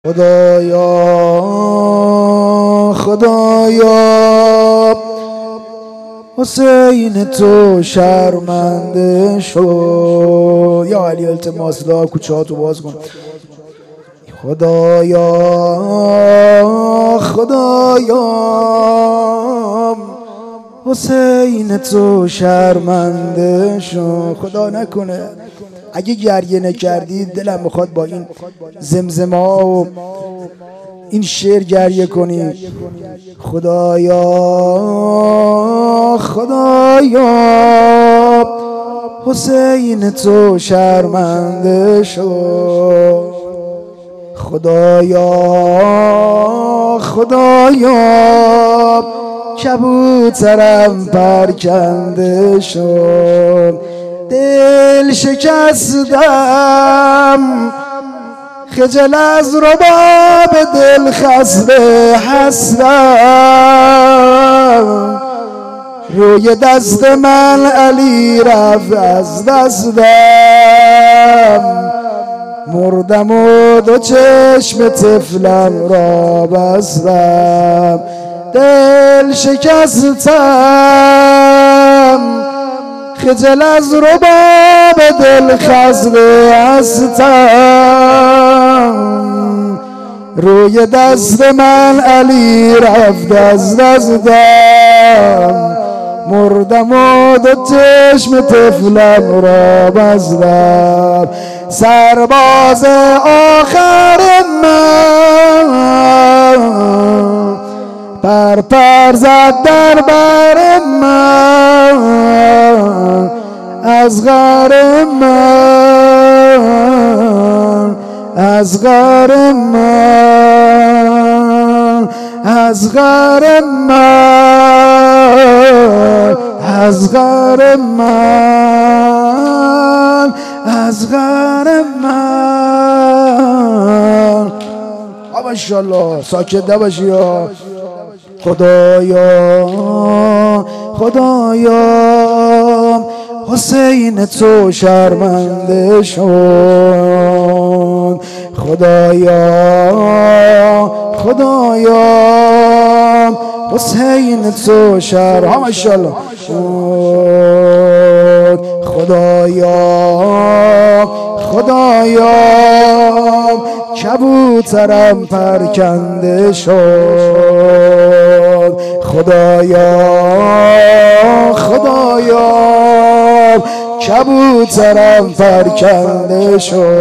خدایا خدایا حسین تو شرمنده شو. یا علی التماس لا کوچه ها تو باز کن. خدایا خدایا حسین تو شرمنده شو. خدا نکنه اگه گریه نکردی دلم میخواد با این زمزمه ها و این شعر گریه کنی. خدایا خدایا حسین تو شرمنده شو. خدایا خدایا کبوترم پرکنده شد. دل شکستم خجل از رباب دل خسته هستم. روی دست من علی رفت از دستم. مردم و دو چشم طفلم را بستم. دل شکستم خجل از رباب دل خسته هستم. روی دست من علی رفت از دستم. مردم و دو چشم طفلم را بستم. سرباز آخر من پر زد در بر من. از غر من از غر من از غر من از غر من از غر من. ماشاءالله ساکت نباشی یا خدایا خدایا حسین تو شرمنده شد. خدایا خدایا حسین تو ماشاءالله خدایا خدایا کبوترم پرکنده شد. خدایا خدایا کبوترم پرکنده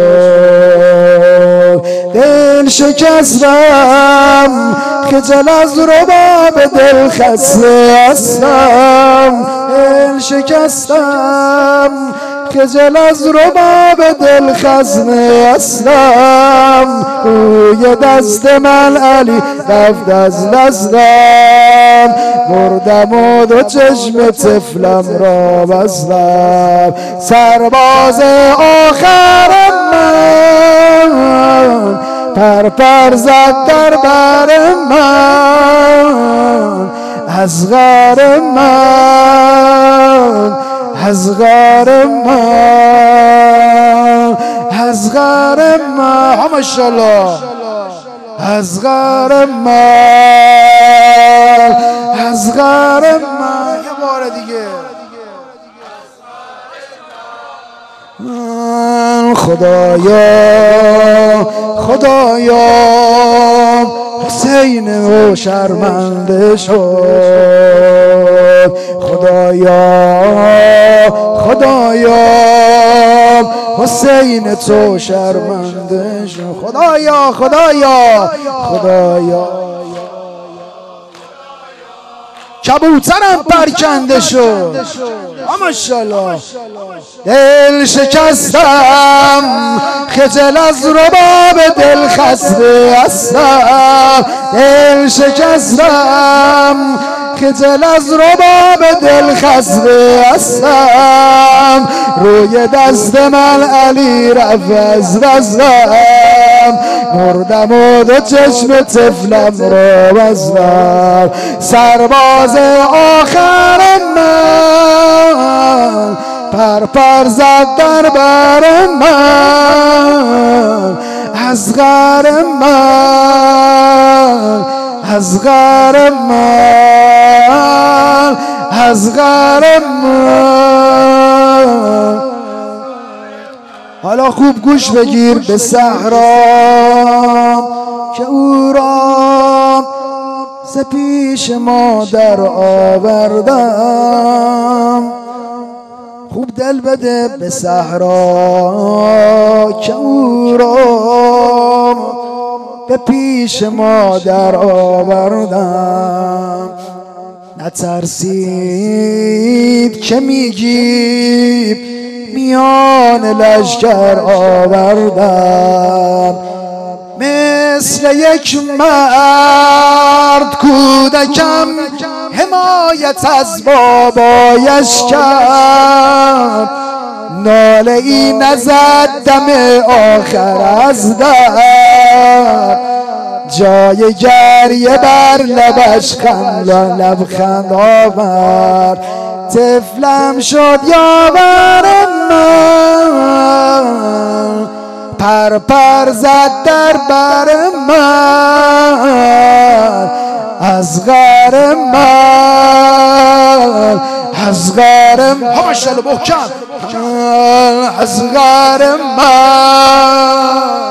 شد. دل شکستم خجل از رباب دل خسته هستم. دل شکستم خجل از رباب دل خسته هستم. روی دست من علی رفت از دستم. مردم و دو چشم طفلم را بستم. سرباز آخر من پر زد در بر من. از غر من از غر من از غر من. ماشاءالله از غر من از غر من. یه بار دیگه خدایا خدایا حسین و شرمنده شد. خدایا خدایا حسین تو شرمنده شد. خدایا خدایا خدایا کبوترم پرکنده شد. ماشاءالله دل شکستم خجل از رباب دل خسته هستم. دل شکستم خجل از رباب دل خسته هستم. روی دست من علی رفت از دستم. مردم و دو چشم طفلم را بستم. سرباز آخر من پر زد در بر من. اصغر من، اصغر من، اصغر من. حالا خوب گوش بگیر به صحرا که او را ز پیش مادر آوردم. خوب دل بده به صحرا که او را به پیش مادر آوردم. نترسید که میگی میان لشکر آوردم. مثل یک مرد کودکم حمایت از بابایش کرد. ناله ای نزد دم آخر از در، جای گریه بر لبش لبخند آورد. طفلم شد یاور من، پر پر زد در بر من. اصغر من، اصغر من، ماشاءالله محکم. اصغر من.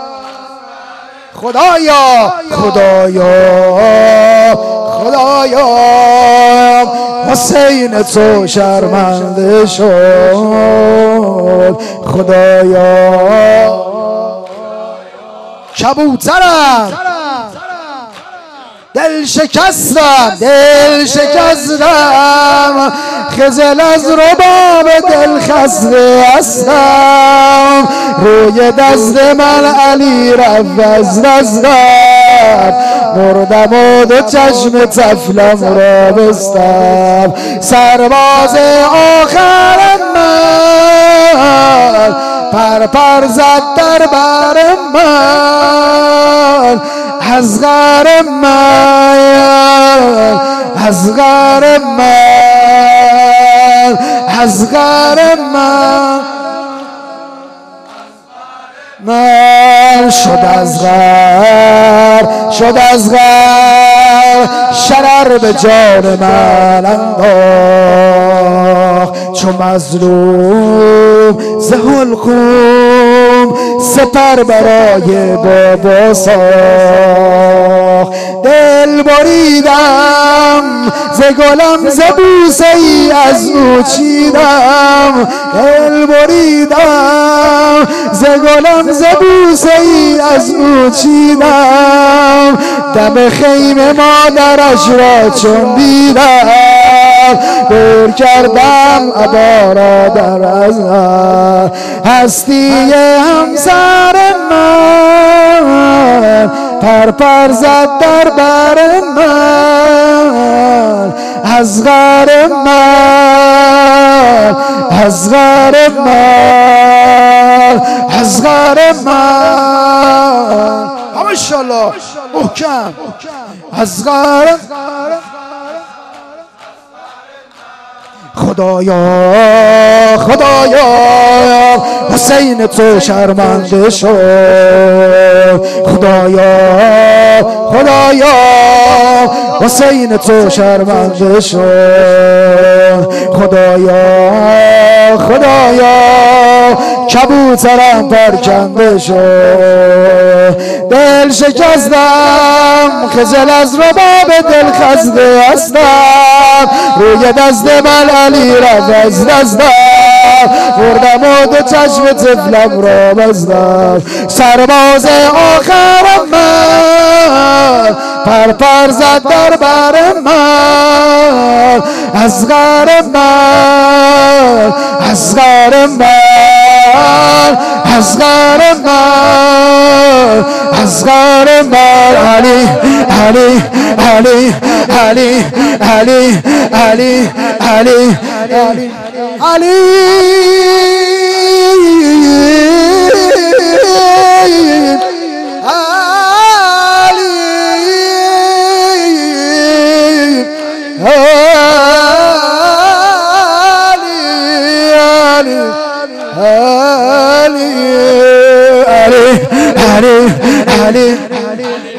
خدایا خدایا خدایا حسین تو شرمنده شد. خدایا کبوترم دل شکستم، دل شکستم، خجل از رباب دل خسته هستم. روی دست من علی رفت از دستم، مردم و دو چشم طفلم را بستم. سرباز آخر من پر پر زد در بر من. اصغر من، اصغر من، اصغر من. من شد اصغر، شد اصغر، شرر به جان من انداخت. چو مظلوم ز حلقوم سپر برای بابا ساخت. دل بریدم ز گلم ز بوسه ای از او چیدم. دل بریدم ز گلم ز بوسه ای از او چیدم. دم خیمه مادرش را چون دیدم، دور کردم عبا را در ازم. هستی همسر من پر پر زد در بر من. اصغر من، اصغر من، اصغر من. ماشاءالله محکم. اصغر خدایا خدایا حسین تو شرمنده شد. خدایا خدایا حسین تو شرمنده شد. خدایا خدایا کبوترم پرکنده شد. دل شکستم، خجل از رباب دل خسته هستم. روی دست من علی رفت از دستم، مردم و دو چشم طفلم را بستم. سرباز آخرم من پر پر زد در بر من. اصغر من، اصغر من، اصغر من، اصغر من. علی علی علی علی علی علی علی علی علی علی